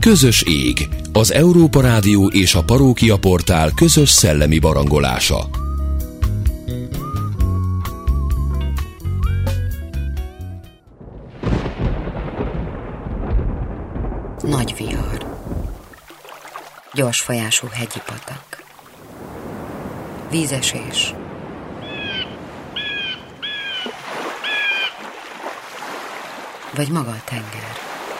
Közös ég, az Európa Rádió és a Parókia Portál közös szellemi barangolása. Nagy vihar. Gyors folyású hegyi patak. Vízesés. Vagy maga a tenger.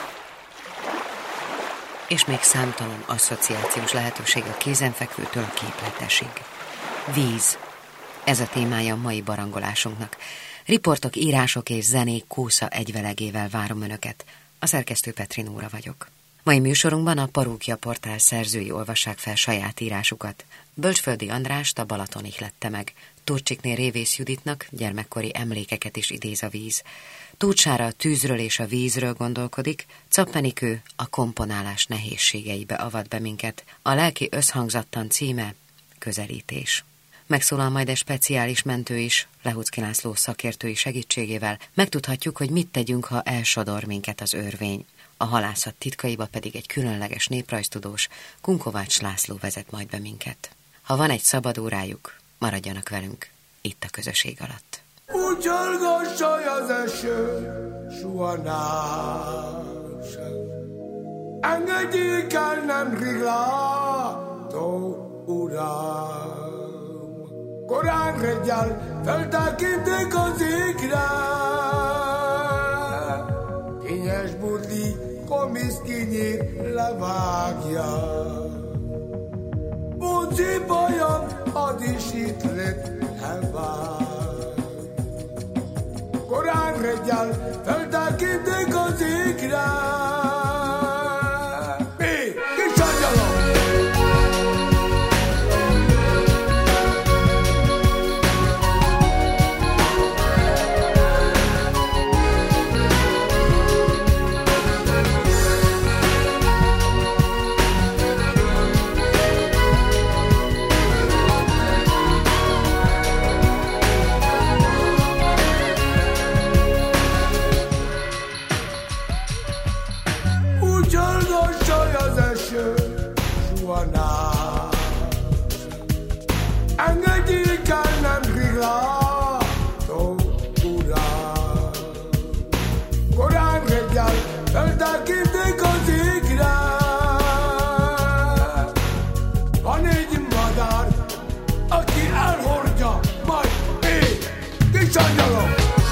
És még számtalan asszociációs lehetőség a kézenfekvőtől a képletesig. Víz. Ez a témája a mai barangolásunknak. Riportok, írások és zenék kósza egyvelegével várom önöket. A szerkesztő Petri Nóra vagyok. Mai műsorunkban a Parókia Portál szerzői olvassák fel saját írásukat. Bölcsföldi Andrást a Balaton ihlette meg. Turcsikné Révész Juditnak gyermekkori emlékeket is idéz a víz. Tóth Sára a tűzről és a vízről gondolkodik, Czappenikő a komponálás nehézségeibe avat be minket. A lelki összhangzattan címe Közelítés. Megszólal majd egy speciális mentő is, Lehuczky László szakértői segítségével. Megtudhatjuk, hogy mit tegyünk, ha elsodor minket az örvény. A halászat titkaiba pedig egy különleges néprajztudós, Kunkovács László vezet majd be minket. Ha van egy szabad órájuk, maradjanak velünk itt a közösség alatt. Úgy hallgassolj az eső, suhanásem. Engedjék el, nem riglátó uram. Korán reggel feltekintek az égre. Kényes burli, komisz kinyír, levágja. Bóci bajam, hadisítlet, elvág. Korán reggel feltekintek az égre. Mi? Kis angyalom! Engedjék el, nem riglátó uram. Korán reggel feltekintek az égre. Van egy madár, aki elhordja, majd én, kis angyalom.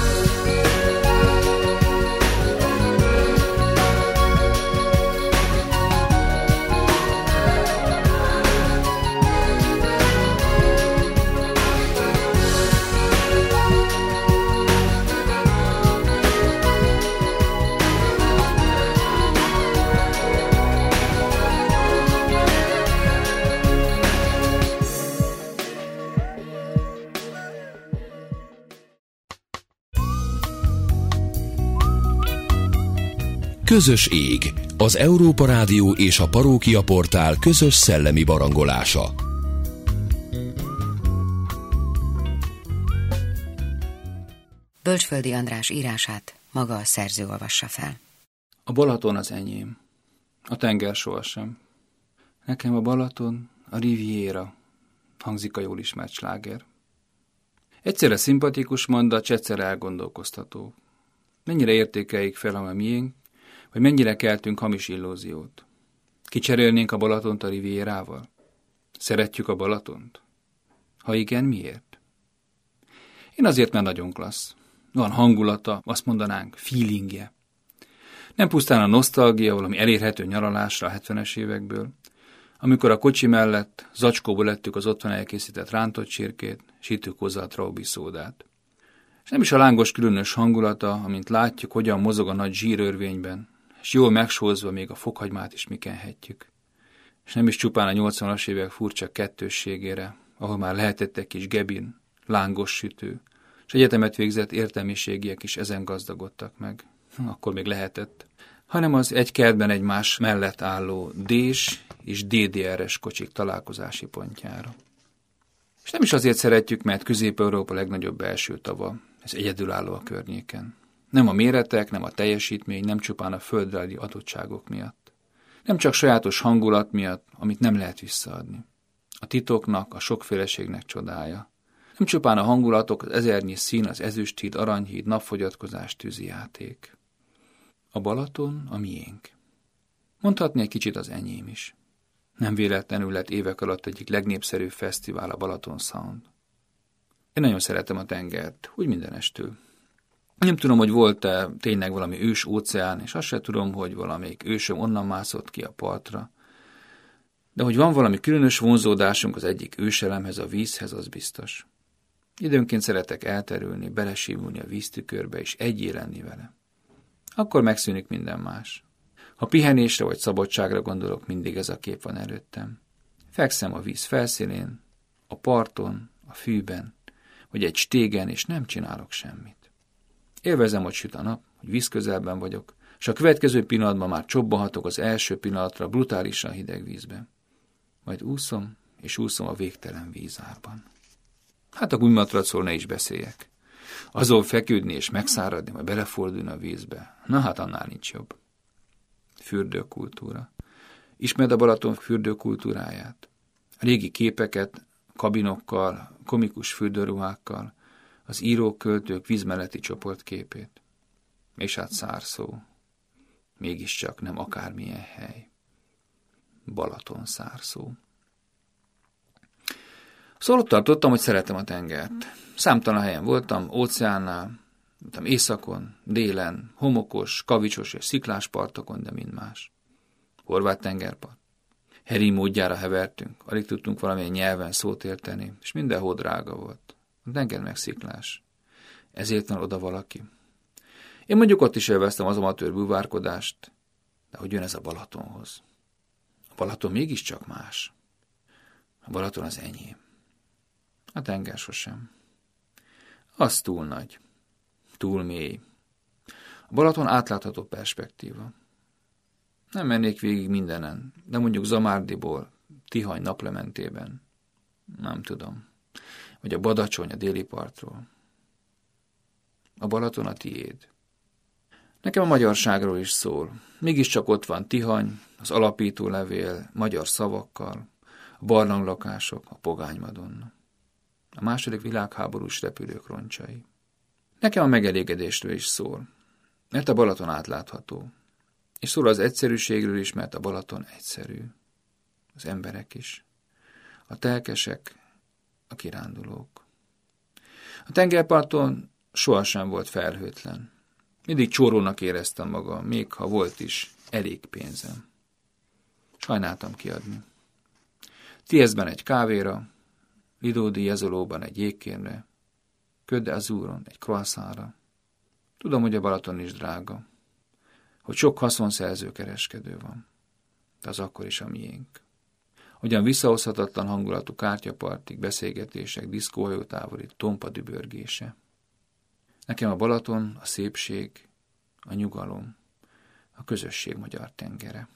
Közös ég, az Európa Rádió és a Parókia Portál közös szellemi barangolása. Bölcsföldi András írását maga a szerző olvassa fel. A Balaton az enyém, a tenger sohasem. Nekem a Balaton, a Riviera, hangzik a jól ismert sláger. Egyszerre szimpatikus mondat, egyszerre elgondolkoztató. Mennyire értékeljük fel a miénk, vagy mennyire keltünk hamis illúziót. Kicserélnénk a Balatont a Rivierával? Szeretjük a Balatont? Ha igen, miért? Én azért, mert nagyon klassz. Van hangulata, azt mondanánk, feelingje. Nem pusztán a nosztalgia, valami elérhető nyaralásra a 70-es évekből, amikor a kocsi mellett zacskóból ettük az otthon elkészített rántott csirkét, s ittük hozzá a traubi szódát. És nem is a lángos különös hangulata, amint látjuk, hogyan mozog a nagy zsírörvényben, és jól megsózva még a fokhagymát is mi kenhetjük. És nem is csupán a 80-as évek furcsa kettősségére, ahol már lehetett egy kis gebin, lángos sütő, és egyetemet végzett értelmiségiek is ezen gazdagodtak meg. Akkor még lehetett. Hanem az egy kertben egymás mellett álló D-s és DDR-es kocsik találkozási pontjára. És nem is azért szeretjük, mert Közép-Európa legnagyobb belső tava, ez egyedülálló a környéken. Nem a méretek, nem a teljesítmény, nem csupán a földrajzi adottságok miatt. Nem csak sajátos hangulat miatt, amit nem lehet visszaadni. A titoknak, a sokféleségnek csodája. Nem csupán a hangulatok, az ezernyi szín, az ezüsthíd, aranyhíd, napfogyatkozás, tűzijáték. A Balaton a miénk. Mondhatni egy kicsit az enyém is. Nem véletlenül lett évek alatt egyik legnépszerűbb fesztivál a Balaton Sound. Én nagyon szeretem a tengert, úgy mindenestől. Nem tudom, hogy volt-e tényleg valami ős óceán, és azt se tudom, hogy valamelyik ősöm onnan mászott ki a partra. De hogy van valami különös vonzódásunk az egyik őselemhez, a vízhez, az biztos. Időnként szeretek elterülni, belesívulni a víztükörbe, és egyé lenni vele. Akkor megszűnik minden más. Ha pihenésre vagy szabadságra gondolok, mindig ez a kép van előttem. Fekszem a víz felszínén, a parton, a fűben, vagy egy stégen, és nem csinálok semmit. Élvezem, hogy süt a nap, hogy vízközelben vagyok, és a következő pillanatban már csobbanhatok az első pillanatra brutálisan hideg vízbe. Majd úszom, és úszom a végtelen vízárban. Hát a gumimatracról ne is beszéljek. Azon feküdni és megszáradni, majd belefordulni a vízbe. Na hát annál nincs jobb. Fürdőkultúra. Ismered a Balaton fürdőkultúráját? A régi képeket, kabinokkal, komikus fürdőruhákkal, az írók, költők vízmelletti csoportképét. És hát Szárszó. Mégiscsak nem akármilyen hely. Balaton Szárszó. Szóval ott tartottam, hogy szeretem a tengert. Számtalan helyen voltam, óceánnál, voltam északon, délen, homokos, kavicsos és sziklás partokon, de mind más. Horvát tengerpart. Heri módjára hevertünk, alig tudtunk valamilyen nyelven szót érteni, és mindenhol drága volt. A tenger meg sziklás. Ezért van oda valaki. Én mondjuk ott is élveztem az amatőr búvárkodást, de hogy jön ez a Balatonhoz? A Balaton mégiscsak más. A Balaton az enyém. A tenger sosem. Az túl nagy. Túl mély. A Balaton átlátható perspektíva. Nem mennék végig mindenen, de mondjuk Zamárdiból, Tihany naplementében. Nem tudom. Vagy a Badacsony a déli partról. A Balaton a tiéd. Nekem a magyarságról is szól. Mégiscsak ott van Tihany, az alapító levél, magyar szavakkal, a barlanglakások, a Pogány Madonna. A második világháborús repülők roncsai. Nekem a megelégedésről is szól, mert a Balaton átlátható. És szól az egyszerűségről is, mert a Balaton egyszerű. Az emberek is. A telkesek, a kirándulók. A tengerparton sohasem volt felhőtlen. Mindig csórónak éreztem magam, még ha volt is elég pénzem. Sajnáltam kiadni. Tieszben egy kávéra, Lidódi Jezolóban egy jégkérre, Côte d'Azúron egy croissantra. Tudom, hogy a Balaton is drága, hogy sok haszonszerző kereskedő van, de az akkor is a miénk. Hogyan visszahozhatatlan hangulatú kártyapartik, beszélgetések, diszkóhajótávoli tompa dübörgése. Nekem a Balaton, a szépség, a nyugalom, a közösség magyar tengere.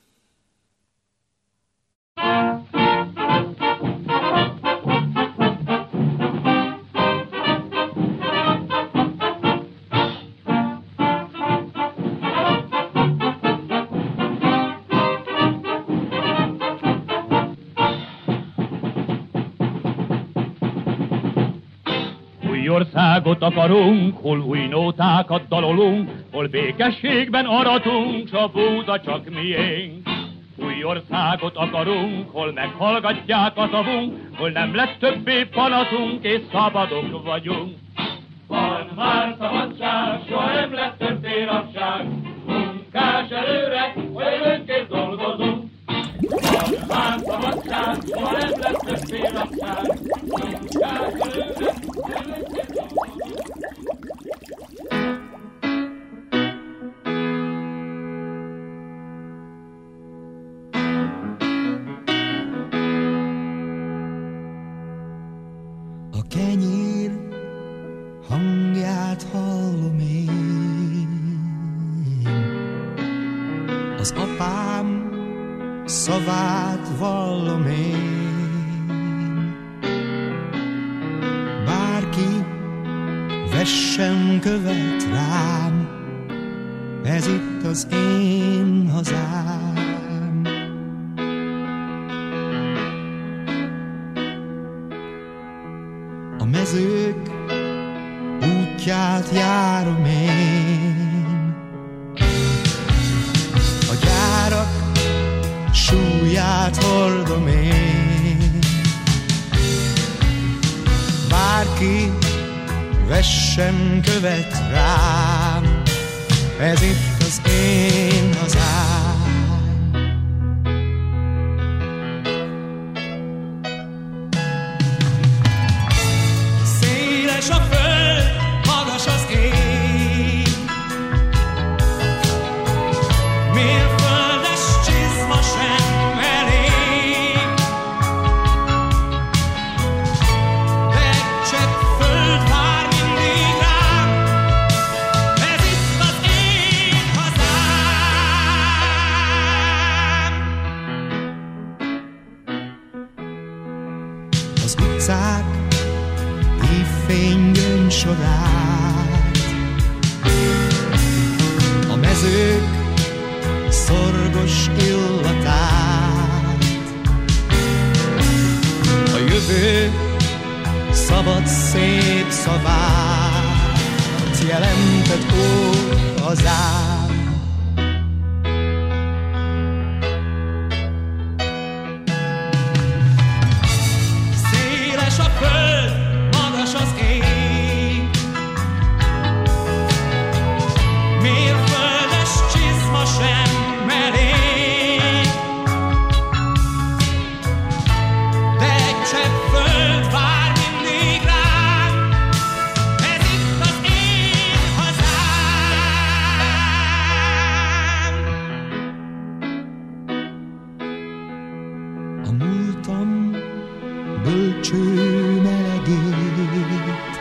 Országot akarunk, hol új nótákat dalolunk, hol békességben aratunk, s a búza csak miénk. Új országot akarunk, hol meghallgatják a szavunk, hol nem lesz többé panaszunk, és szabadok vagyunk. Van már szabadság, soha nem lesz többé rabság, munkás előre, hogy önként dolgozunk. Van már szabadság, soha nem lesz többé rabság, munkás előre, a kenyér hangját hallom én, az apám szavát vallom én. Bárki vessen követ rám, ez itt az én hazám. útját járom én. A gyárak súlyát hordom én. Bárki vessen követ rám, ez itt az én hazám. Széles a föld, magas az ég, mérföldes csizma sem elég, de egy csepp föld vár mindig rám, ez itt az én hazám. Az utcák évfény gyöngysorát, a mezők szorgos illatát, a jövő szabad szép szavát jelentett ó hazám. Széles a föld, magas az ég, mérföldes csizma sem elég, de egy csepp föld vár mindig rám, ez itt az én hazám. A múltam bölcső melegét,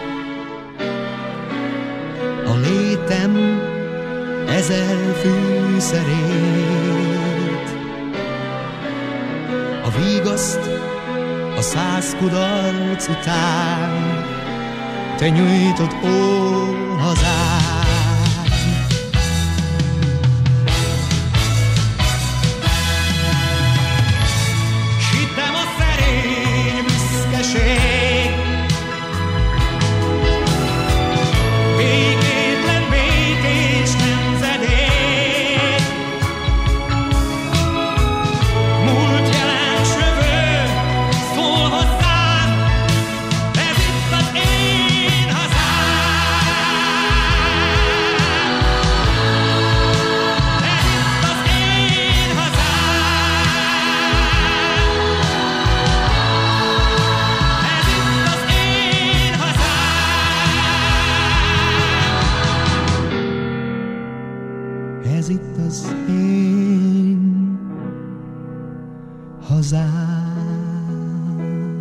a létem ezer fűszerét, a vigaszt a 100 kudarc után te nyújtod ó hazám. S hittem a szerény büszkeség, békétlen békés nemzedék, múlt jelen s jövő szól hozzám, ez itt az én hazám. Ez itt az én hazám. Ez itt az én hazám. Ez itt az én hazám.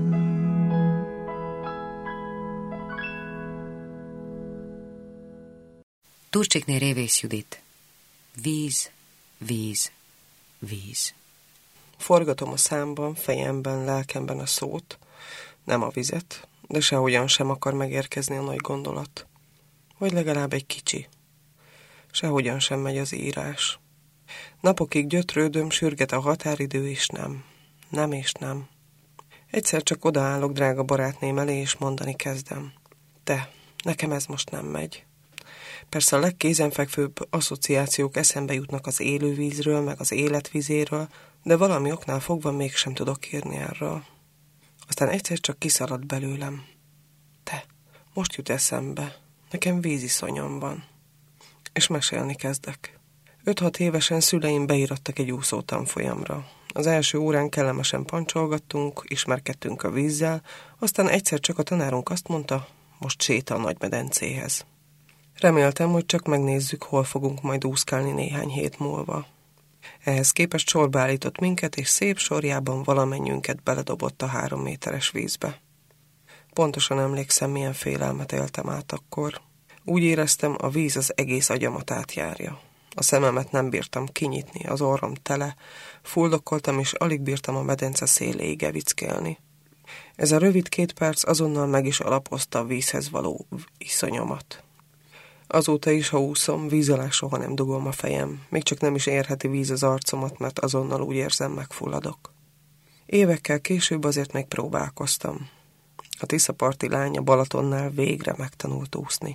Turcsikné Révész Judit. Víz, víz, víz. Forgatom a számban, fejemben, lelkemben a szót, nem a vizet, de sehogyan sem akar megérkezni a nagy gondolat. Vagy legalább egy kicsi. Sehogyan sem megy az írás. Napokig gyötrődöm, sürget a határidő, és nem. Nem és nem. Egyszer csak odaállok drága barátném elé, és mondani kezdem. Te, nekem ez most nem megy. Persze a legkézenfekvőbb asszociációk eszembe jutnak az élővízről, meg az életvizéről, de valami oknál fogva mégsem tudok írni erről. Aztán egyszer csak kiszaladt belőlem. Te, most jut eszembe, nekem víziszonyom van. És mesélni kezdek. 5-6 évesen szüleim beírattak egy úszótanfolyamra. Az első órán kellemesen pancsolgattunk, ismerkedtünk a vízzel, aztán egyszer csak a tanárunk azt mondta, most séta a Nagymedencéhez. Reméltem, hogy csak megnézzük, hol fogunk majd úszkálni néhány hét múlva. Ehhez képest sorba állított minket, és szép sorjában valamennyünket beledobott a 3 méteres vízbe. Pontosan emlékszem, milyen félelmet éltem át akkor. Úgy éreztem, a víz az egész agyamat átjárja. A szememet nem bírtam kinyitni, az orrom tele, fuldokkoltam, és alig bírtam a medence széléig evickélni. Ez a rövid 2 perc azonnal meg is alapozta a vízhez való iszonyomat. Azóta is, ha úszom, víz alá soha nem dugom a fejem, még csak nem is érheti víz az arcomat, mert azonnal úgy érzem, megfulladok. Évekkel később azért még próbálkoztam. A tiszaparti lány a Balatonnál végre megtanult úszni.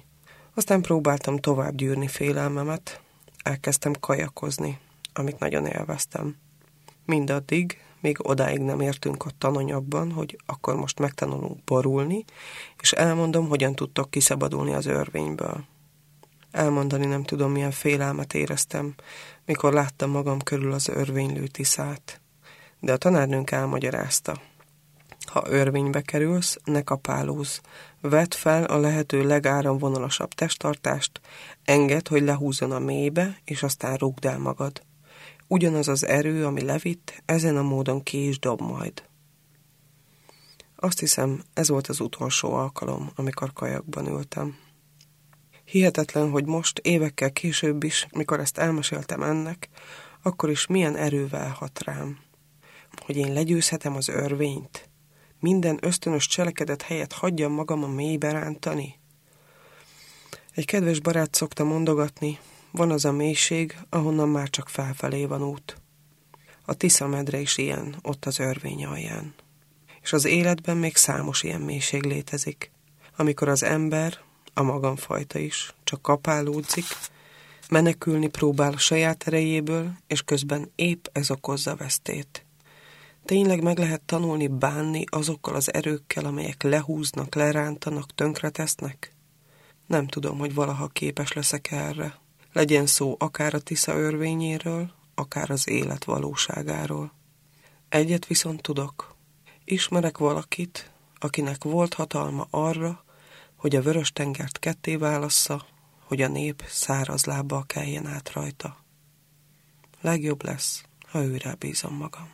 Aztán próbáltam tovább gyűrni félelmemet, elkezdtem kajakozni, amit nagyon élveztem. Mindaddig, még odáig nem értünk a tananyagban, hogy akkor most megtanulunk borulni, és elmondom, hogyan tudtok kiszabadulni az örvényből. Elmondani nem tudom, milyen félelmet éreztem, mikor láttam magam körül az örvénylő Tiszát. De a tanárnőnk elmagyarázta. Ha örvénybe kerülsz, ne kapálózz. Vedd fel a lehető legáramvonalasabb testtartást, engedd, hogy lehúzzon a mélybe, és aztán rúgd el magad. Ugyanaz az erő, ami levitt, ezen a módon ki is dob majd. Azt hiszem, ez volt az utolsó alkalom, amikor kajakban ültem. Hihetetlen, hogy most, évekkel később is, mikor ezt elmeséltem ennek, akkor is milyen erővel hat rám. Hogy én legyőzhetem az örvényt. Minden ösztönös cselekedet helyett hagyjam magam a mélybe rántani. Egy kedves barát szokta mondogatni, van az a mélység, ahonnan már csak felfelé van út. A Tisza medre is ilyen, ott az örvény alján. És az életben még számos ilyen mélység létezik, amikor az ember, a magamfajta is, csak kapálódzik, menekülni próbál a saját erejéből, és közben épp ez okozza vesztét. Tényleg meg lehet tanulni bánni azokkal az erőkkel, amelyek lehúznak, lerántanak, tönkretesznek? Nem tudom, hogy valaha képes leszek erre. Legyen szó akár a Tisza örvényéről, akár az élet valóságáról. Egyet viszont tudok. Ismerek valakit, akinek volt hatalma arra, hogy a Vörös-tengert ketté válassza, hogy a nép száraz lábbal keljen át rajta. Legjobb lesz, ha őre bízom magam.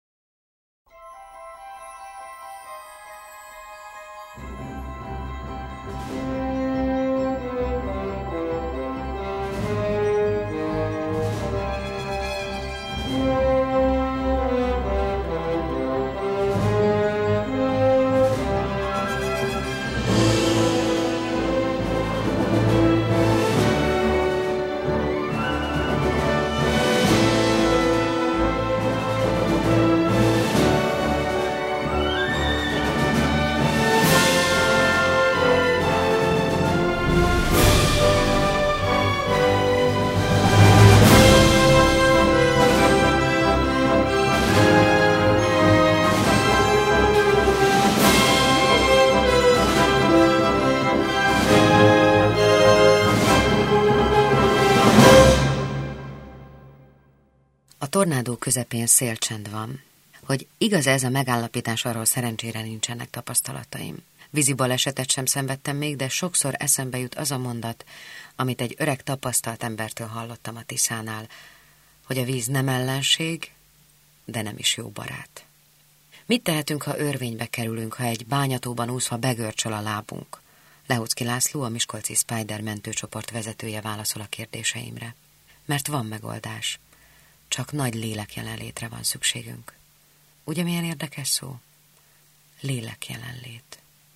Tornádó közepén szélcsend van. Hogy igaz ez a megállapítás, arról szerencsére nincsenek tapasztalataim. Vízi balesetet sem szenvedtem még, de sokszor eszembe jut az a mondat, amit egy öreg tapasztalt embertől hallottam a Tiszánál, hogy a víz nem ellenség, de nem is jó barát. Mit tehetünk, ha örvénybe kerülünk, ha egy bányatóban úszva begörcsöl a lábunk? Lehuczki László, a Miskolci Spider mentőcsoport vezetője válaszol a kérdéseimre. Mert van megoldás. Csak nagy lélek jelenlétre van szükségünk. Ugye milyen érdekes szó? Lélek jelenlét.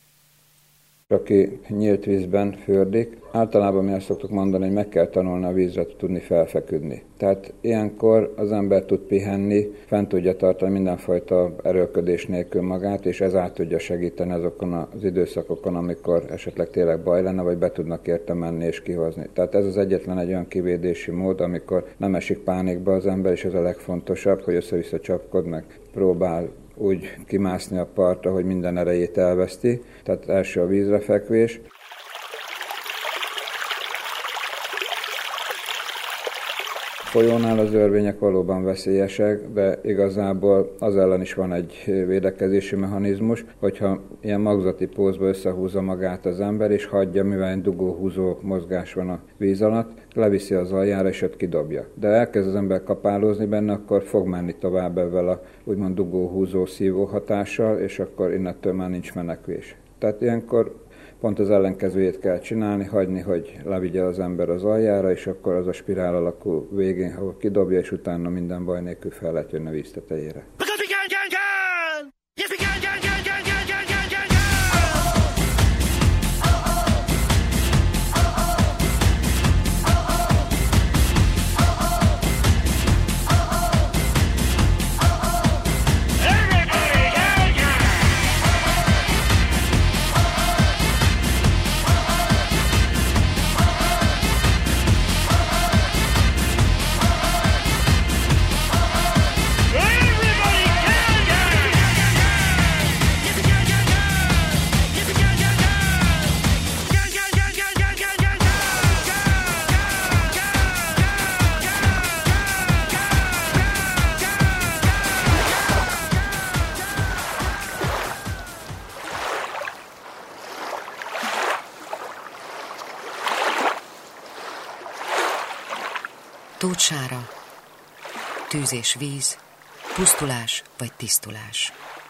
Aki nyílt vízben fürdik, általában mi azt szoktuk mondani, hogy meg kell tanulni a vízre tudni felfeküdni. Tehát ilyenkor az ember tud pihenni, fent tudja tartani mindenfajta erőlködés nélkül magát, és ez át tudja segíteni azokon az időszakokon, amikor esetleg tényleg baj lenne, vagy be tudnak érte menni és kihozni. Tehát ez az egyetlen egy olyan kivédési mód, amikor nem esik pánikba az ember, és ez a legfontosabb, hogy össze-vissza csapkod, meg próbál úgy kimászni a partra, hogy minden erejét elveszti. Tehát első a vízre fekvés. Folyónál az örvények valóban veszélyesek, de igazából az ellen is van egy védekezési mechanizmus, hogyha ilyen magzati pózba összehúzza magát az ember, és hagyja, mivel egy dugó-húzó mozgás van a víz alatt, leviszi az aljára, és ott kidobja. De elkezd az ember kapálózni benne, akkor fog menni tovább ezzel a úgymond dugó-húzó szívó hatással, és akkor innentől már nincs menekvés. Tehát ilyenkor pont az ellenkezőjét kell csinálni, hagyni, hogy levigye az ember az aljára, és akkor az a spirál alakú végén, ahol kidobja, és utána minden baj nélkül fel lehet jönni a víz tetejére. Tótsára, tűz és víz, pusztulás vagy tisztulás.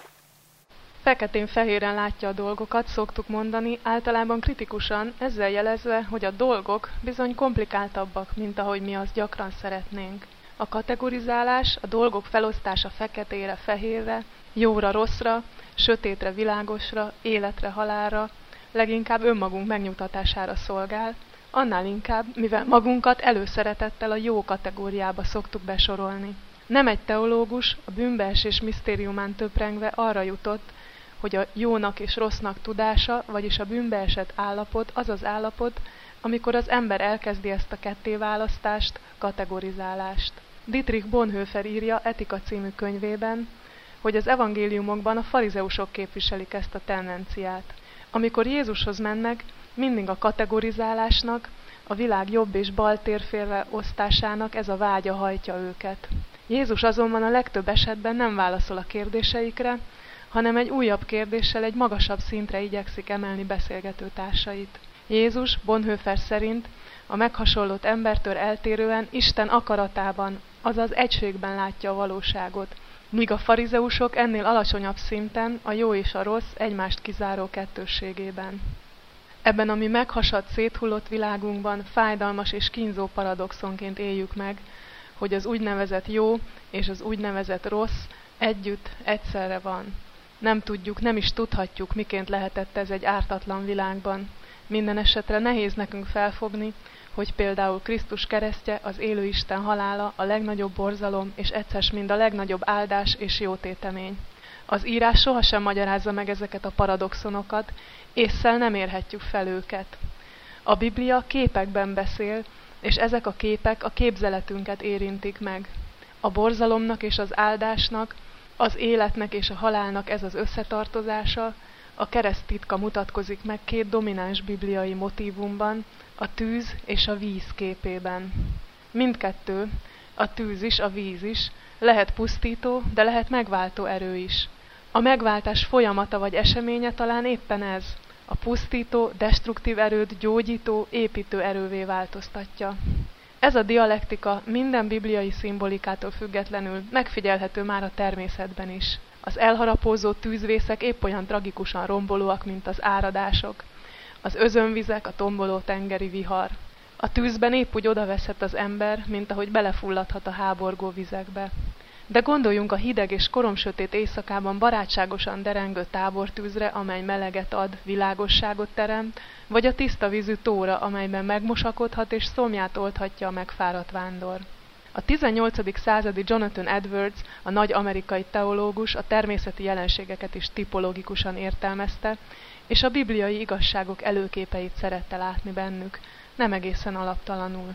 Feketén-fehéren látja a dolgokat, szoktuk mondani, általában kritikusan, ezzel jelezve, hogy a dolgok bizony komplikáltabbak, mint ahogy mi azt gyakran szeretnénk. A kategorizálás, a dolgok felosztása feketére, fehérre, jóra, rosszra, sötétre, világosra, életre, halálra, leginkább önmagunk megnyugtatására szolgál, annál inkább, mivel magunkat előszeretettel a jó kategóriába szoktuk besorolni. Nem egy teológus a bűnbeesés misztériumán töprengve arra jutott, hogy a jónak és rossznak tudása, vagyis a bűnbeesett állapot az az állapot, amikor az ember elkezdi ezt a kettéválasztást, kategorizálást. Dietrich Bonhoeffer írja Etika című könyvében, hogy az evangéliumokban a farizeusok képviselik ezt a tendenciát. Amikor Jézushoz mennek, mindig a kategorizálásnak, a világ jobb és bal térfélre osztásának ez a vágya hajtja őket. Jézus azonban a legtöbb esetben nem válaszol a kérdéseikre, hanem egy újabb kérdéssel egy magasabb szintre igyekszik emelni beszélgető társait. Jézus Bonhoeffer szerint a meghasonlott embertől eltérően Isten akaratában, azaz egységben látja a valóságot, míg a farizeusok ennél alacsonyabb szinten a jó és a rossz egymást kizáró kettősségében. Ebben a mi meghasadt, széthullott világunkban fájdalmas és kínzó paradoxonként éljük meg, hogy az úgynevezett jó és az úgynevezett rossz együtt, egyszerre van. Nem tudjuk, nem is tudhatjuk, miként lehetett ez egy ártatlan világban. Minden esetre nehéz nekünk felfogni, hogy például Krisztus keresztje, az élő Isten halála a legnagyobb borzalom, és egyszer mind a legnagyobb áldás és jótétemény. Az írás sohasem magyarázza meg ezeket a paradoxonokat, ésszel nem érhetjük fel őket. A Biblia képekben beszél, és ezek a képek a képzeletünket érintik meg. A borzalomnak és az áldásnak, az életnek és a halálnak ez az összetartozása, a kereszt titka mutatkozik meg két domináns bibliai motívumban, a tűz és a víz képében. Mindkettő, a tűz is, a víz is, lehet pusztító, de lehet megváltó erő is. A megváltás folyamata vagy eseménye talán éppen ez, a pusztító, destruktív erőt gyógyító, építő erővé változtatja. Ez a dialektika minden bibliai szimbolikától függetlenül megfigyelhető már a természetben is. Az elharapózó tűzvészek épp olyan tragikusan rombolóak, mint az áradások. Az özönvizek, a tomboló tengeri vihar. A tűzben épp úgy odaveszhet az ember, mint ahogy belefulladhat a háborgó vizekbe. De gondoljunk a hideg és koromsötét éjszakában barátságosan derengő tábortűzre, amely meleget ad, világosságot teremt, vagy a tiszta vízű tóra, amelyben megmosakodhat és szomját oldhatja a megfáradt vándor. A 18. századi Jonathan Edwards, a nagy amerikai teológus a természeti jelenségeket is tipológikusan értelmezte, és a bibliai igazságok előképeit szerette látni bennük, nem egészen alaptalanul.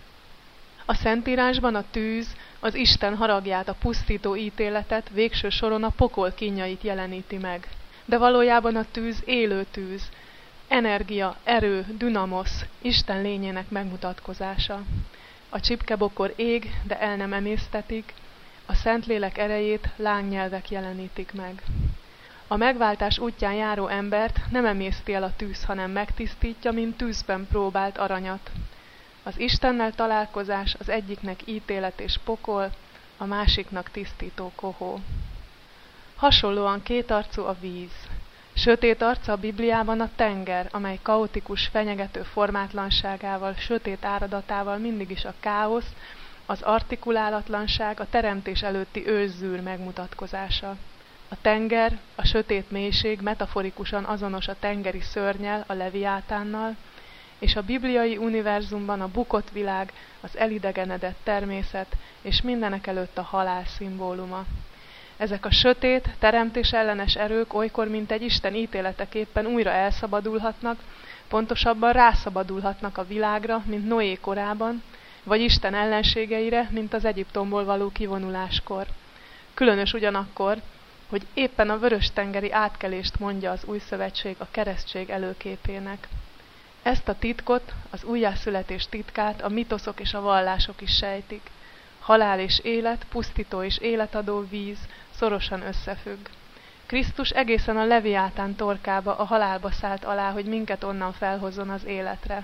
A Szentírásban a tűz, az Isten haragját, a pusztító ítéletet, végső soron a pokol kínjait jeleníti meg. De valójában a tűz élő tűz, energia, erő, dünamosz, Isten lényének megmutatkozása. A csipkebokor ég, de el nem emésztetik, a Szentlélek erejét lángnyelvek jelenítik meg. A megváltás útján járó embert nem emészti el a tűz, hanem megtisztítja, mint tűzben próbált aranyat. Az Istennel találkozás az egyiknek ítélet és pokol, a másiknak tisztító kohó. Hasonlóan kétarcú a víz. Sötét arca a Bibliában a tenger, amely kaotikus, fenyegető formátlanságával, sötét áradatával mindig is a káosz, az artikulálatlanság, a teremtés előtti őszűr megmutatkozása. A tenger, a sötét mélység metaforikusan azonos a tengeri szörnnyel, a leviátánnal, és a bibliai univerzumban a bukott világ, az elidegenedett természet, és mindenekelőtt a halál szimbóluma. Ezek a sötét, teremtés ellenes erők olykor, mint egy Isten ítéleteképpen újra elszabadulhatnak, pontosabban rászabadulhatnak a világra, mint Noé korában, vagy Isten ellenségeire, mint az Egyiptomból való kivonuláskor. Különös ugyanakkor, hogy éppen a vörös-tengeri átkelést mondja az új szövetség a keresztség előképének. Ezt a titkot, az újjászületés titkát a mitoszok és a vallások is sejtik. Halál és élet, pusztító és életadó víz szorosan összefügg. Krisztus egészen a leviátán torkába, a halálba szállt alá, hogy minket onnan felhozzon az életre.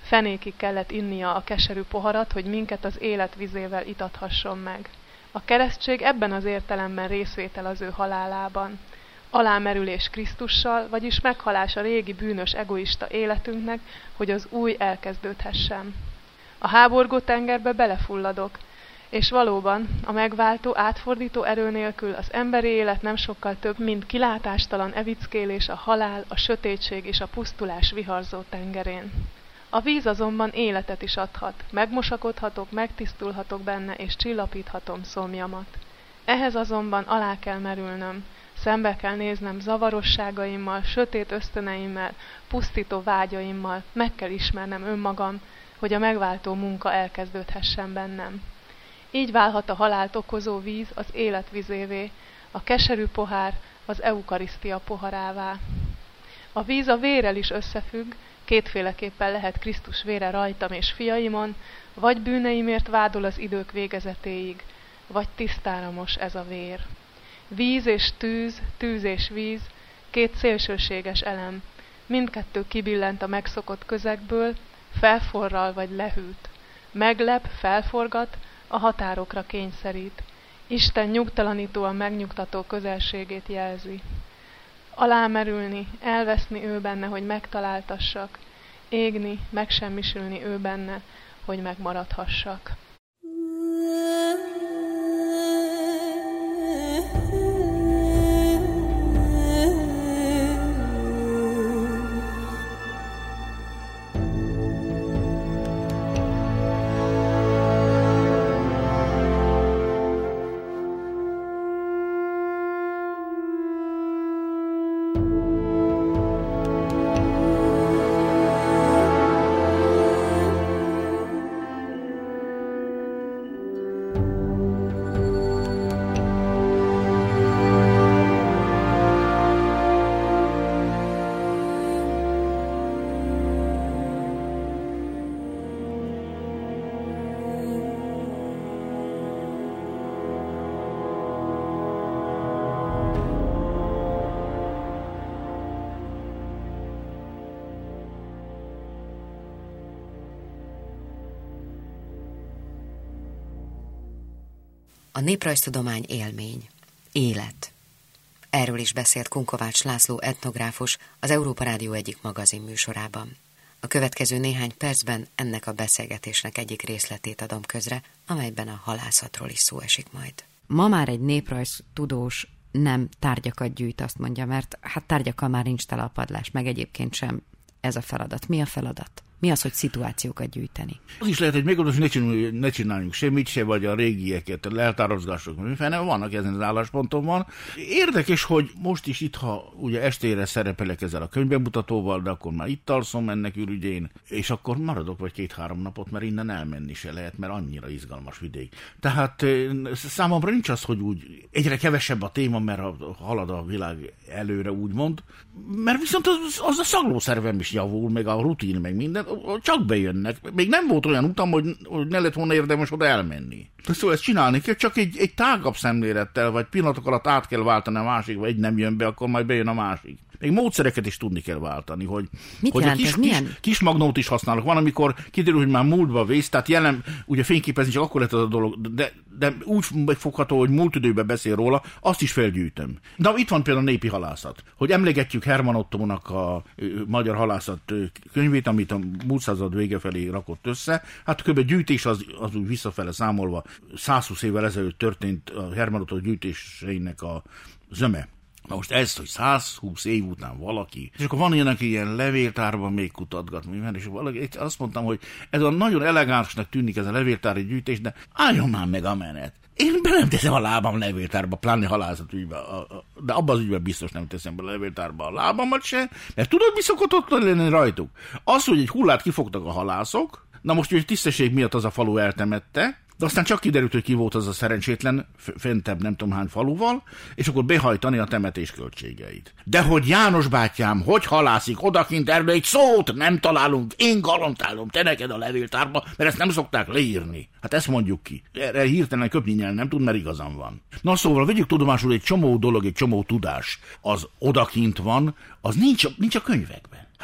Fenékig kellett innia a keserű poharat, hogy minket az élet vizével itathasson meg. A keresztség ebben az értelemben részvétel az ő halálában. Alámerülés Krisztussal, vagyis meghalás a régi bűnös egoista életünknek, hogy az új elkezdődhessen. A háborgó tengerbe belefulladok, és valóban a megváltó, átfordító erő nélkül az emberi élet nem sokkal több, mint kilátástalan evickélés a halál, a sötétség és a pusztulás viharzó tengerén. A víz azonban életet is adhat, megmosakodhatok, megtisztulhatok benne, és csillapíthatom szomjamat. Ehhez azonban alá kell merülnöm, szembe kell néznem zavarosságaimmal, sötét ösztöneimmel, pusztító vágyaimmal, meg kell ismernem önmagam, hogy a megváltó munka elkezdődhessen bennem. Így válhat a halált okozó víz az élet vizévé, a keserű pohár az eukarisztia poharává. A víz a vérrel is összefügg, kétféleképpen lehet Krisztus vére rajtam és fiaimon, vagy bűneimért vádol az idők végezetéig, vagy tisztára mos ez a vér. Víz és tűz, tűz és víz, két szélsőséges elem, mindkettő kibillent a megszokott közegből, felforral vagy lehűt. Meglep, felforgat, a határokra kényszerít. Isten nyugtalanítóan megnyugtató közelségét jelzi. Alámerülni, elveszni ő benne, hogy megtaláltassak, égni, megsemmisülni ő benne, hogy megmaradhassak. A néprajztudomány élmény, élet. Erről is beszélt Kunkovács László etnográfus az Európa Rádió egyik magazin műsorában. A következő néhány percben ennek a beszélgetésnek egyik részletét adom közre, amelyben a halászatról is szó esik majd. Ma már egy néprajztudós nem tárgyakat gyűjt, azt mondja, mert hát tárgyakkal már nincs tele a padlás, meg egyébként sem ez a feladat. Mi a feladat? Mi az, hogy szituációkat gyűjteni? Az is lehet egy megoldás, hogy ne csináljunk semmit se, vagy a régieket leltározgások, mert vannak ezen az álláspontomban. Érdekes, hogy most is itt, ha ugye estére szerepelek ezzel a könyvbemutatóval, de akkor már itt alszom ennek ürügyén, és akkor maradok vagy 2-3 napot, mert innen elmenni se lehet, mert annyira izgalmas vidék. Tehát számomra nincs az, hogy úgy egyre kevesebb a téma, mert halad a világ előre, úgymond, mert viszont az a szaglószervem is javul, meg a rutin, meg minden, csak bejönnek. Még nem volt olyan utam, hogy ne lett volna érdemes oda elmenni. Szóval ezt csinálni kell, csak egy tágabb szemlélettel, vagy pillanatok alatt át kell váltani a másik, vagy egy nem jön be, akkor majd bejön a másik. Még módszereket is tudni kell váltani, hogy kis magnót is használok. Van, amikor kiderül, hogy már múltba vész, tehát ugye fényképezni csak akkor lehet az a dolog, de úgy megfogható, hogy múlt időben beszél róla, azt is felgyűjtöm. De itt van például a népi halászat. Hogy emlegetjük Herman Ottónak a magyar halászat könyvét, amit a múlt század vége felé rakott össze. Hát kb. Gyűjtés az úgy visszafele számolva 120 évvel ezelőtt történt a Herman Ottó gyűjtéseinek a zöme. Na most ez, hogy 120 év után valaki, és akkor van ilyen levéltárban még kutatgat, és valaki, azt mondtam, hogy ez a nagyon elegánsnak tűnik ez a levéltári gyűjtés, de álljon már meg a menet. Én be nem teszem a lábam levéltárba, pláne halászat ügyben, de abban az ügyben biztos nem teszem be a levéltárba a lábamat se, mert tudod, mi szokott ott lenni rajtuk? Az, hogy egy hullát kifogtak a halászok, na most hogy tisztesség miatt az a falu eltemette, de aztán csak kiderült, hogy ki volt az a szerencsétlen, fentebb nem tudom hány faluval, és akkor behajtani a temetés költségeit. De hogy János bátyám, hogy halászik odakint, erről egy szót nem találunk, én garantálom, te neked a levéltárba, mert ezt nem szokták leírni. Hát ezt mondjuk ki. Erre hirtelen köpni nem tud, mert igazam van. Na szóval vegyük tudomásul, egy csomó dolog, egy csomó tudás, az odakint van, az nincs a könyvekben.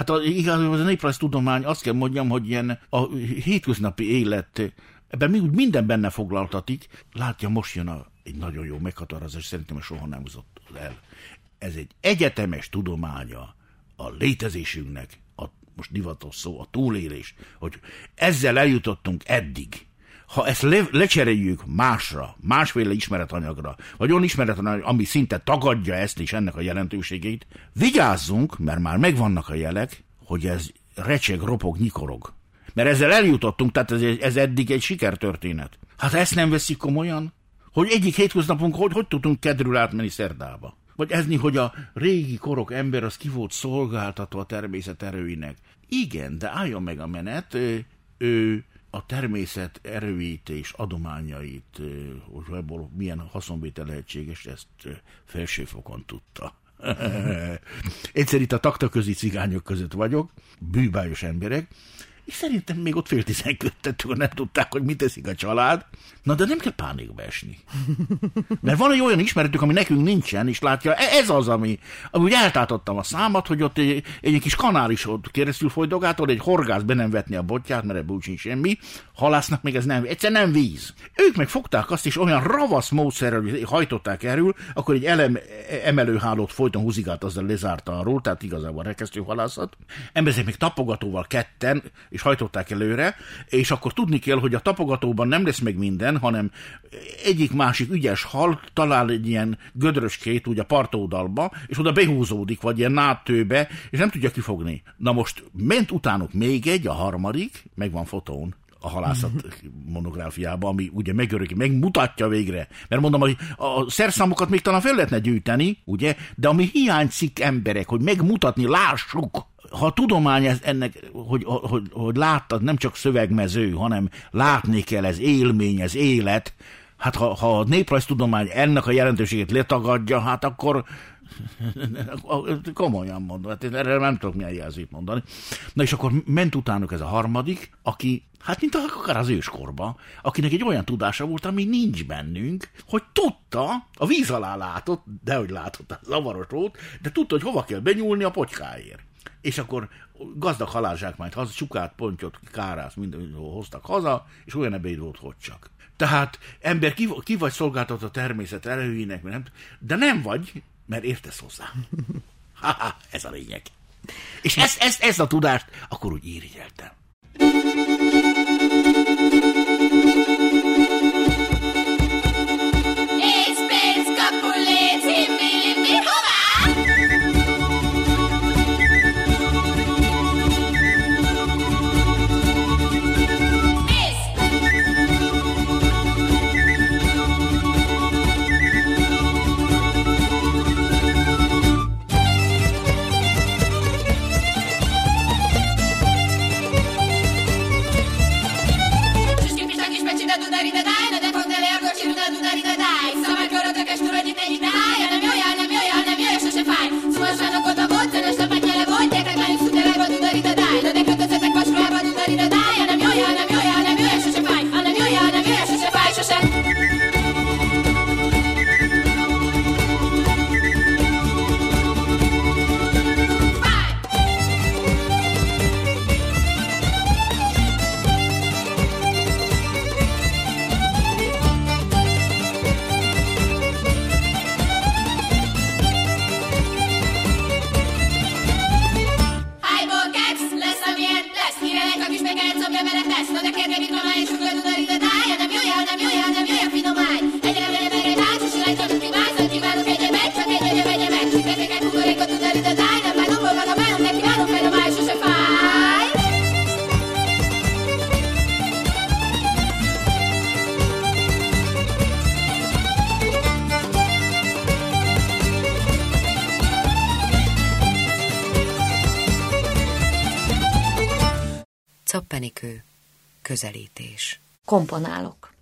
Hát igazán a néprajztudomány, azt kell mondjam, hogy ilyen a hétköznapi élet, ebben minden benne foglaltatik. Látja, most jön egy nagyon jó meghatározás, szerintem soha nem húzott el. Ez egy egyetemes tudománya a létezésünknek, most divatos szó, a túlélés, hogy ezzel eljutottunk eddig. Ha ezt lecseréljük másra, másféle ismeretanyagra, vagy olyan ismeretanyag, ami szinte tagadja ezt és ennek a jelentőségét, vigyázzunk, mert már megvannak a jelek, hogy ez recseg, ropog, nyikorog. Mert ezzel eljutottunk, tehát ez eddig egy sikertörténet. Hát ezt nem veszik komolyan? Hogy egyik hétköznapunk hogy tudtunk kedről átmenni szerdába? Vagy ezni, hogy a régi korok ember az ki volt szolgáltatva a természet erőinek. Igen, de álljon meg a menet, ő a természet erőit és adományait, hogy ebből milyen haszonvétel lehetséges, ezt felsőfokon tudta. Egyszer itt a taktaközi cigányok között vagyok, bűbájos emberek, és szerintem még ott 10:12 nem tudták, hogy mit teszik a család. Na, de nem kell pánikba esni. Mert van egy olyan ismeretük, ami nekünk nincsen, és látja, ez az, ami úgy eltátottam a számat, hogy ott egy kis kanál is ott keresztül folydogáltól, egy horgász be nem vetni a botját, mert ebből sincs semmi, halásznak még ez nem, egyszer nem víz. Ők meg fogták azt, és olyan ravasz módszerrel hajtották erről, akkor egy emelőhálót folyton húzigált, azzal lezárta arról, tehát igazából rekesztő halászat. Emberek még tapogatóval ketten, és hajtották előre, és akkor tudni kell, hogy a tapogatóban nem lesz meg minden, hanem egyik-másik ügyes hal talál egy ilyen gödröskét úgy a partódalba, és oda behúzódik, vagy ilyen nádtőbe, és nem tudja kifogni. Na most ment utánuk még egy, a harmadik, megvan fotón a halászat monográfiában, ami ugye megmutatja végre. Mert mondom, hogy a szerszámokat még talán fel lehetne gyűjteni, ugye, de ami hiányzik emberek, hogy megmutatni, lássuk. Ha a tudomány ennek, hogy láttad, nem csak szövegmező, hanem látni kell, ez élmény, ez élet, hát ha a néprajztudomány ennek a jelentőségét letagadja, hát akkor komolyan mondom, hát erre nem tudok milyen jelzőt mondani. Na és akkor ment utánuk ez a harmadik, aki, hát mint akár az őskorba, akinek egy olyan tudása volt, ami nincs bennünk, hogy tudta, a víz alá látott, dehogy látott, zavaros volt, de tudta, hogy hova kell benyúlni a potykáért. És akkor gazdag halálzsákmányt, csukát, pontyot, kárász, mindent hoztak haza, és olyan ebéd volt, hogy csak. Tehát ember, ki vagy szolgáltatva a természet erőinek, de nem vagy, mert értesz hozzá. Ez a lényeg. És ezt a tudást akkor úgy irigyeltem. Cappenikő, közelítés. Komponálok.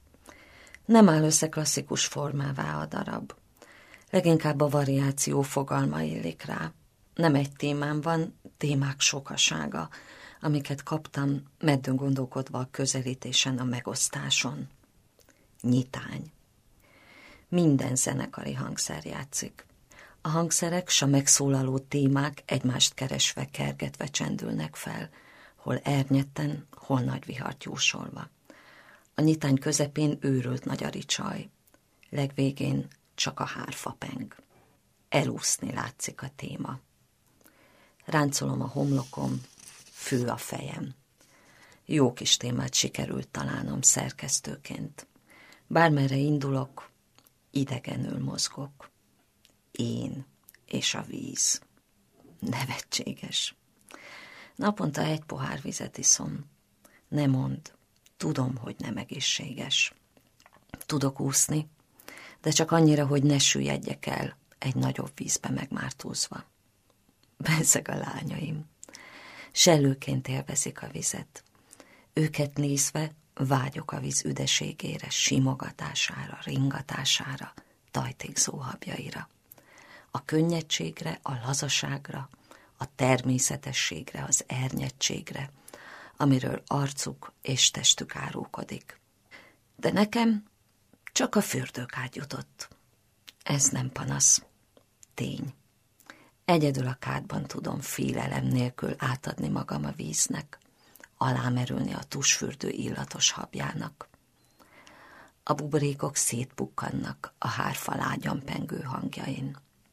Nem áll össze klasszikus formává a darab. Leginkább a variáció fogalma illik rá. Nem egy témám van, témák sokasága, amiket kaptam, meddőn gondolkodva a közelítésen, a megosztáson. Nyitány. Minden zenekari hangszer játszik. A hangszerek s a megszólaló témák egymást keresve, kergetve csendülnek fel, hol ernyetten, hol nagy vihart jósolva. A nyitány közepén őrült nagy aricsaj, legvégén csak a hárfa peng. Elúszni látszik a téma. Ráncolom a homlokom, fű a fejem. Jó kis témát sikerült találnom szerkesztőként. Bármerre indulok, idegenül mozgok. Én és a víz. Nevetséges. Naponta 1 pohár vizet iszom. Ne mondd, tudom, hogy nem egészséges. Tudok úszni, de csak annyira, hogy ne süllyedjek el egy nagyobb vízbe megmártózva. Bezzeg a lányaim. Sellőként élvezik a vizet. Őket nézve vágyok a víz üdeségére, simogatására, ringatására, tajtékzó habjaira. A könnyedségre, a lazaságra, a természetességre, az ernyettségre, amiről arcuk és testük árulkodik. De nekem csak a fürdőkád jutott. Ez nem panasz, tény. Egyedül a kádban tudom félelem nélkül átadni magam a víznek, alámerülni a tusfürdő illatos habjának. A buborékok szétbukkannak a hárfa lágyan pengő hangjain.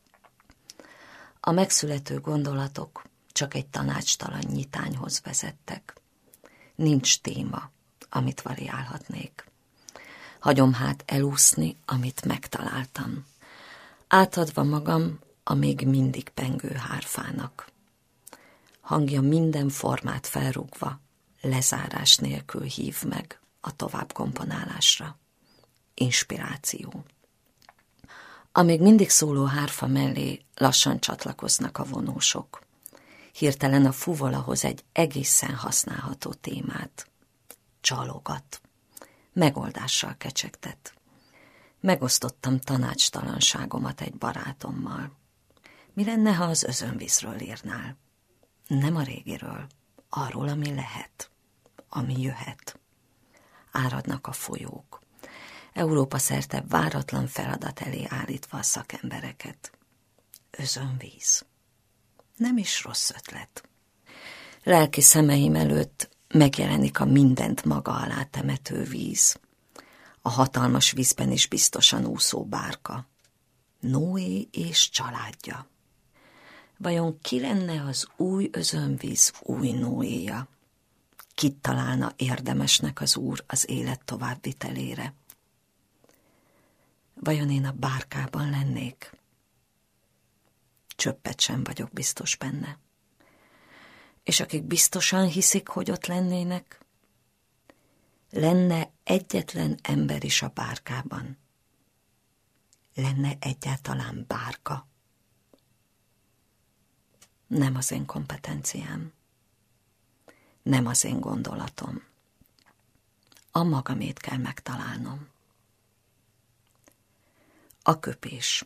A megszülető gondolatok csak egy tanácstalan nyitányhoz vezettek. Nincs téma, amit variálhatnék. Hagyom hát elúszni, amit megtaláltam, átadva magam a még mindig pengő hárfának. Hangja minden formát felrúgva, lezárás nélkül hív meg a tovább komponálásra. Inspiráció. A még mindig szóló hárfa mellé lassan csatlakoznak a vonósok. Hirtelen a fuvola hoz egy egészen használható témát. Csalogat. Megoldással kecsegtet. Megosztottam tanácstalanságomat egy barátommal. Mi lenne, ha az özönvízről írnál? Nem a régiről, arról, ami lehet, ami jöhet. Áradnak a folyók. Európa szerte váratlan feladat elé állítva a szakembereket. Özönvíz. Nem is rossz ötlet. Lelki szemeim előtt megjelenik a mindent maga alá temető víz. A hatalmas vízben is biztosan úszó bárka. Noé és családja. Vajon ki lenne az új özönvíz új Noéja? Kit találna érdemesnek az Úr az élet továbbvitelére? Vajon én a bárkában lennék? Csöppet sem vagyok biztos benne. És akik biztosan hiszik, hogy ott lennének, lenne egyetlen ember is a bárkában? Lenne egyáltalán bárka? Nem az én kompetenciám. Nem az én gondolatom. A magamét kell megtalálnom. A köpés.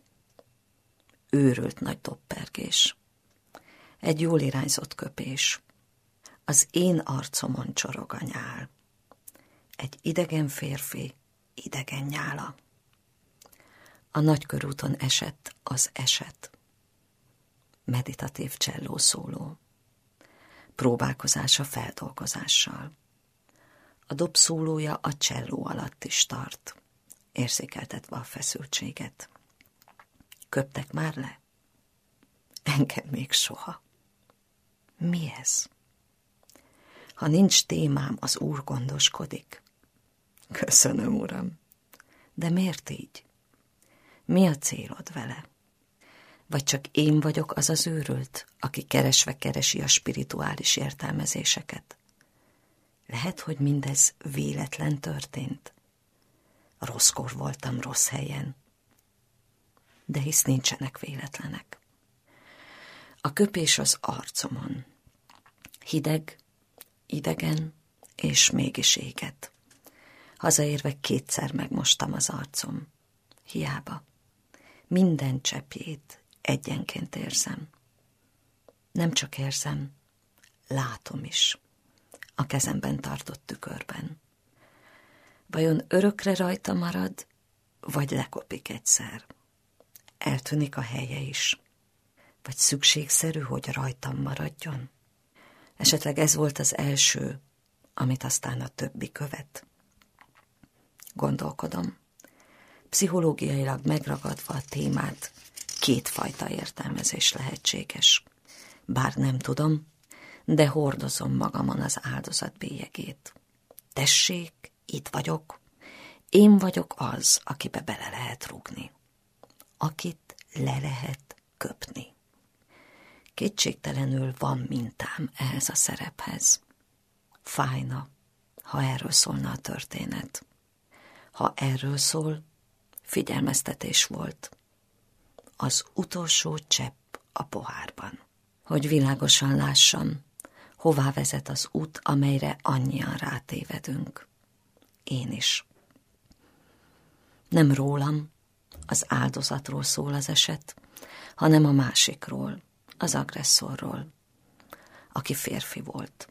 Őrült nagy doppergés. Egy jól irányzott köpés. Az én arcomon csorog a nyál. Egy idegen férfi, idegen nyála. A nagykörúton esett az eset. Meditatív cselló szóló. Próbálkozás a feldolgozással. A dob szólója a cselló alatt is tart, érzékeltetve a feszültséget. Köptek már le? Engem még soha. Mi ez? Ha nincs témám, az Úr gondoskodik. Köszönöm, Uram. De miért így? Mi a célod vele? Vagy csak én vagyok az az őrült, aki keresve keresi a spirituális értelmezéseket? Lehet, hogy mindez véletlen történt. Rosszkor voltam rossz helyen. De hisz nincsenek véletlenek. A köpés az arcomon. Hideg, idegen, és mégis éget. Hazaérve 2-szer megmostam az arcom. Hiába. Minden cseppjét egyenként érzem. Nem csak érzem, látom is. A kezemben tartott tükörben. Vajon örökre rajta marad, vagy lekopik egyszer? eltűnik a helye is. Vagy szükségszerű, hogy rajtam maradjon? Esetleg ez volt az első, amit aztán a többi követ? Gondolkodom. Pszichológiailag megragadva a témát, kétfajta értelmezés lehetséges. Bár nem tudom, de hordozom magamon az áldozat bélyegét. Tessék, itt vagyok. Én vagyok az, akibe bele lehet rúgni. Akit le lehet köpni. Kétségtelenül van mintám ehhez a szerephez. Fájna, ha erről szólna a történet. Ha erről szól, figyelmeztetés volt. Az utolsó csepp a pohárban. Hogy világosan lássam, hová vezet az út, amelyre annyian rátévedünk. Én is. Nem rólam, az áldozatról szól az eset, hanem a másikról, az agresszorról, aki férfi volt.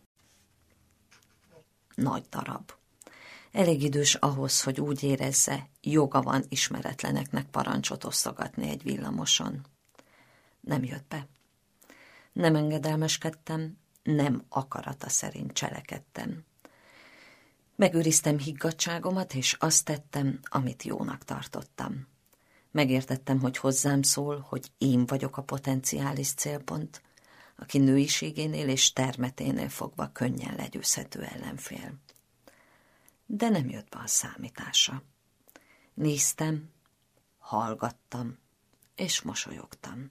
Nagy darab. Elég idős ahhoz, hogy úgy érezze, joga van ismeretleneknek parancsot osztogatni egy villamoson. Nem jött be. Nem engedelmeskedtem, nem akarata szerint cselekedtem. Megőriztem higgadtságomat, és azt tettem, amit jónak tartottam. Megértettem, hogy hozzám szól, hogy én vagyok a potenciális célpont, aki nőiségénél és termeténél fogva könnyen legyőzhető ellenfél. De nem jött be a számítása. Néztem, hallgattam, és mosolyogtam.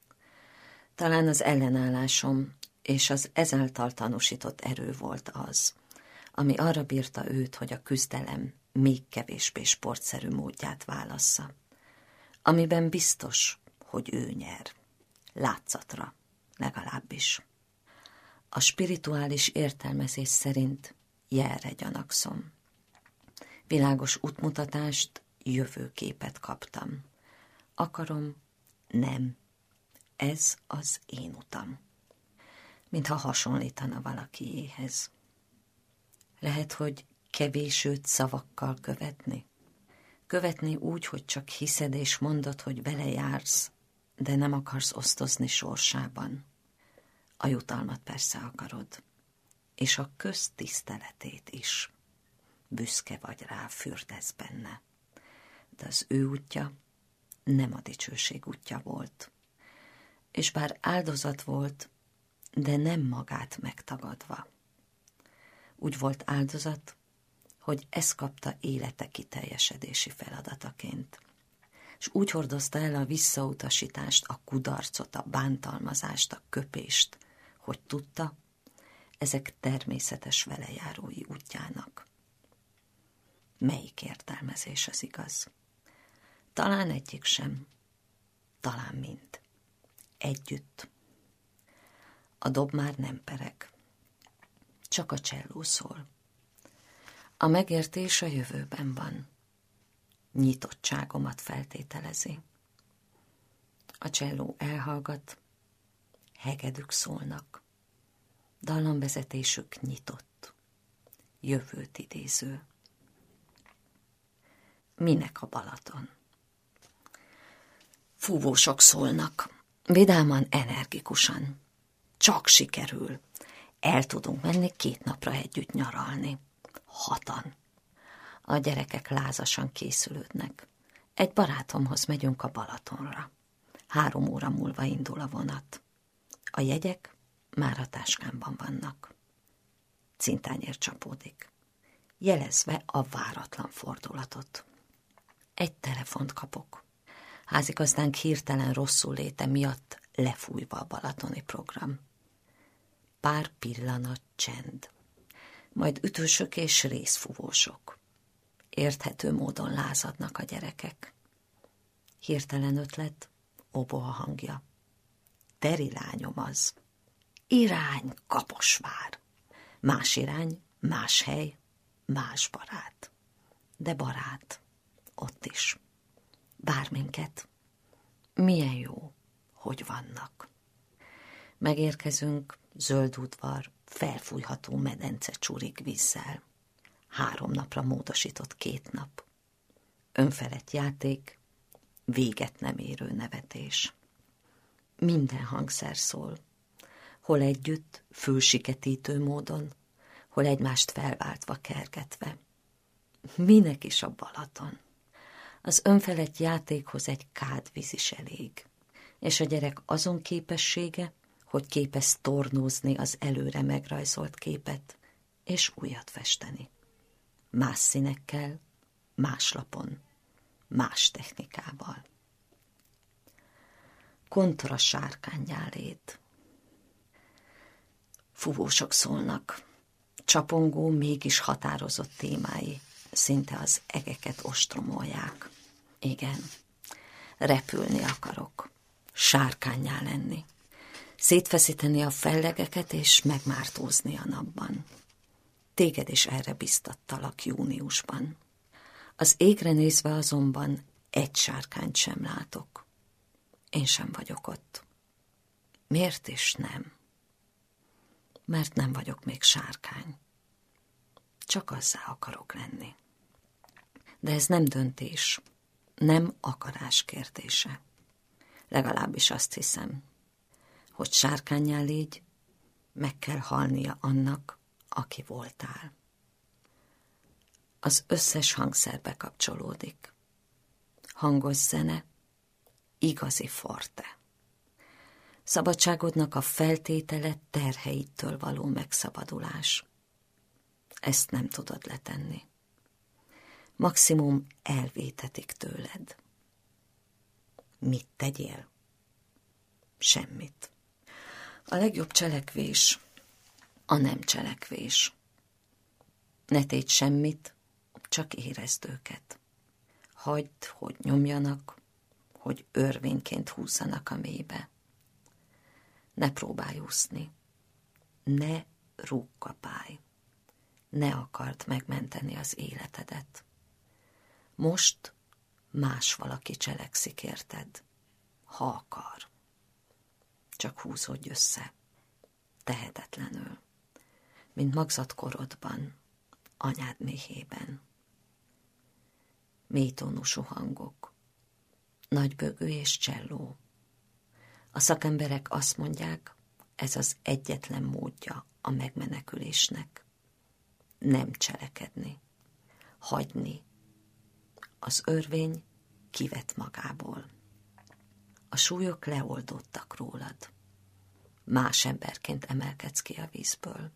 Talán az ellenállásom és az ezáltal tanúsított erő volt az, ami arra bírta őt, hogy a küzdelem még kevésbé sportszerű módját válassza, amiben biztos, hogy ő nyer. Látszatra, legalábbis. A spirituális értelmezés szerint jelre gyanakszom. Világos útmutatást, jövőképet kaptam. Akarom, nem. Ez az én utam. Mintha hasonlítana valakiéhez. Lehet, hogy kevés őt szavakkal követni. Követni úgy, hogy csak hiszed és mondod, hogy vele jársz, de nem akarsz osztozni sorsában. A jutalmat persze akarod, és a köztiszteletét is. Büszke vagy rá, fürdesz benne. De az ő útja nem a dicsőség útja volt. És bár áldozat volt, de nem magát megtagadva. Úgy volt áldozat, hogy ezt kapta élete kiteljesedési feladataként. És úgy hordozta el a visszautasítást, a kudarcot, a bántalmazást, a köpést, hogy tudta, ezek természetes velejárói útjának. Melyik értelmezés az igaz? Talán egyik sem, talán mind. Együtt. A dob már nem pereg. Csak a cselló szól. A megértés a jövőben van. Nyitottságomat feltételezi. A cselló elhallgat, hegedűk szólnak. Dallamvezetésük nyitott. Jövőt idéző. Minek a Balaton? Fúvósok szólnak. Vidáman, energikusan. Csak sikerül. El tudunk menni 2 napra együtt nyaralni. 6-an. A gyerekek lázasan készülődnek. Egy barátomhoz megyünk a Balatonra. 3 óra múlva indul a vonat. A jegyek már a táskámban vannak. Cintányér csapódik, jelezve a váratlan fordulatot. Egy telefont kapok. Házigazdánk hirtelen rosszul léte miatt lefújva a balatoni program. Pár pillanat csend. Majd ütősök és részfúvósok. Érthető módon lázadnak a gyerekek. Hirtelen ötlet, oboa hangja. Teri lányom az. Irány Kaposvár. Más irány, más hely, más barát. De barát, ott is. Vár minket. Milyen jó, hogy vannak. Megérkezünk, zöld udvar, felfújható medence csurig vízzel. 3 napra módosított 2 nap. Önfelett játék, véget nem érő nevetés. Minden hangszer szól, hol együtt, fülsiketítő módon, hol egymást felváltva kergetve. Minek is a Balaton? Az önfelett játékhoz egy kádvíz is elég, és a gyerek azon képessége, hogy képes tornózni az előre megrajzolt képet, és újat festeni. Más színekkel, más lapon, más technikával. Kontra sárkánnyálét. Fúvósok szólnak, csapongó, mégis határozott témái, szinte az egeket ostromolják. Igen, repülni akarok, sárkánnyá lenni, szétfeszíteni a fellegeket és megmártózni a napban. Téged is erre biztattalak júniusban. Az égre nézve azonban egy sárkányt sem látok. Én sem vagyok ott. Miért is nem? Mert nem vagyok még sárkány. Csak azzá akarok lenni. De ez nem döntés, nem akarás kérdése. Legalábbis azt hiszem, hogy sárkánnyá légy, meg kell halnia annak, aki voltál. Az összes hangszer bekapcsolódik. Hangos zene, igazi forte. Szabadságodnak a feltétele terheitől való megszabadulás. Ezt nem tudod letenni. Maximum elvétetik tőled. Mit tegyél? Semmit. A legjobb cselekvés a nem cselekvés. Ne tégy semmit, csak érezd őket. Hagyd, hogy nyomjanak, hogy örvényként húzzanak a mélybe. Ne próbálj úszni. Ne rúgkapálj. Ne akard megmenteni az életedet. Most más valaki cselekszik érted, ha akar. Csak húzódj össze, tehetetlenül, mint magzatkorodban, anyád méhében. Mélytónusú hangok, nagybögő és cselló. A szakemberek azt mondják, ez az egyetlen módja a megmenekülésnek. Nem cselekedni, hagyni. Az örvény kivett magából. A súlyok leoldódtak rólad. Más emberként emelkedsz ki a vízből.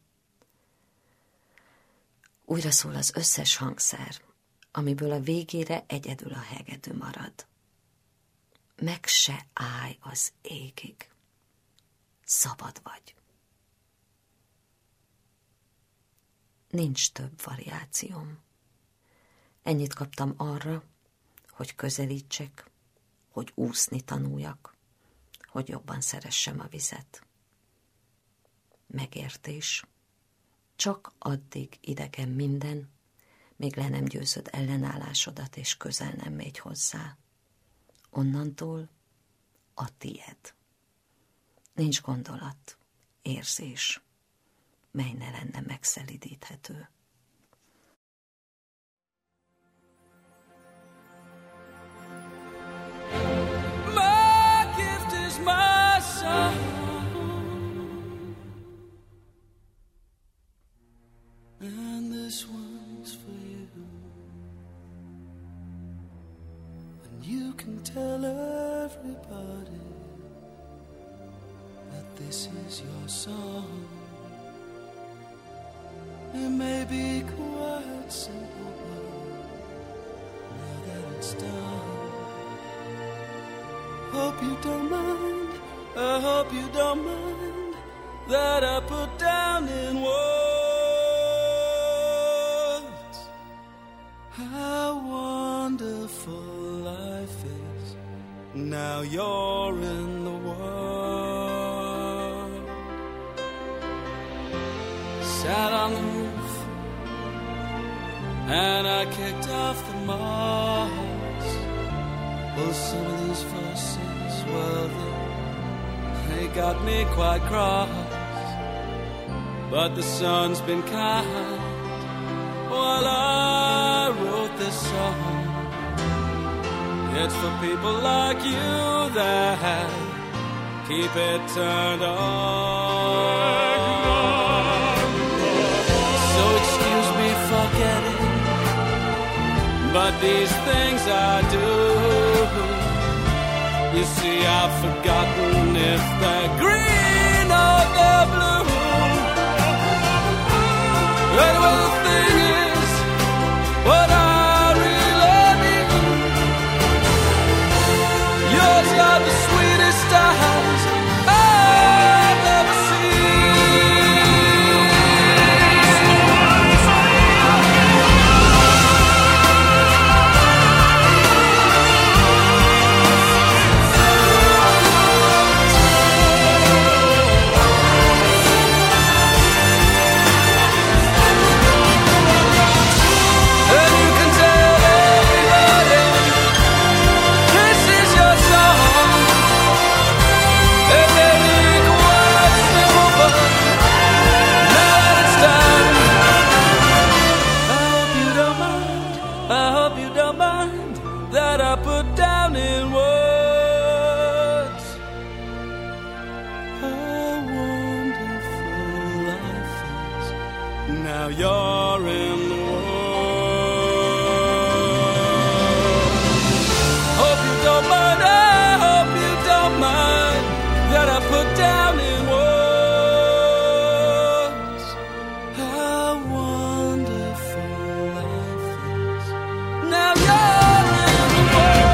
Újra szól az összes hangszer, amiből a végére egyedül a hegedű marad. Meg se állj az égig. Szabad vagy. Nincs több variációm. Ennyit kaptam arra, hogy közelítsek, hogy úszni tanuljak, hogy jobban szeressem a vizet. Megértés. Csak addig idegen minden, még le nem győzöd ellenállásodat, és közel nem megy hozzá. Onnantól a tied. Nincs gondolat, érzés, mely ne lenne megszelidíthető. My gift is my song, and this one's for you. And you can tell everybody that this is your song. It may be quite simple, but now that it's done, hope you don't mind, I hope you don't mind that I put down in words how wonderful life is now you're in the world. Sat on the roof and I kicked off the moss. Well, some of these verses, well, they got me quite cross. But the sun's been kind while I wrote this song. It's for people like you that keep it turned on. So excuse me for getting, but these things I do, you see I've forgotten if they're green or they're blue. Anyway, the thing is, what I really mean, yours are the sweetest eyes I've ever you're in the world. Hope you don't mind, I hope you don't mind that I put down in words how wonderful life is. Now you're in the world.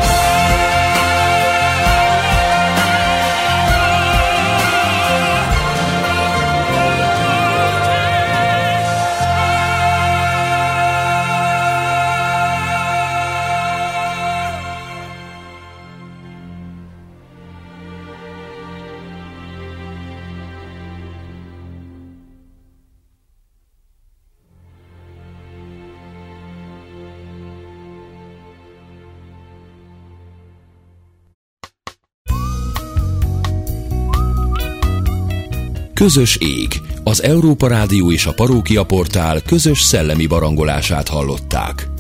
Közös ég. Az Európa Rádió és a Parókia Portál közös szellemi barangolását hallották.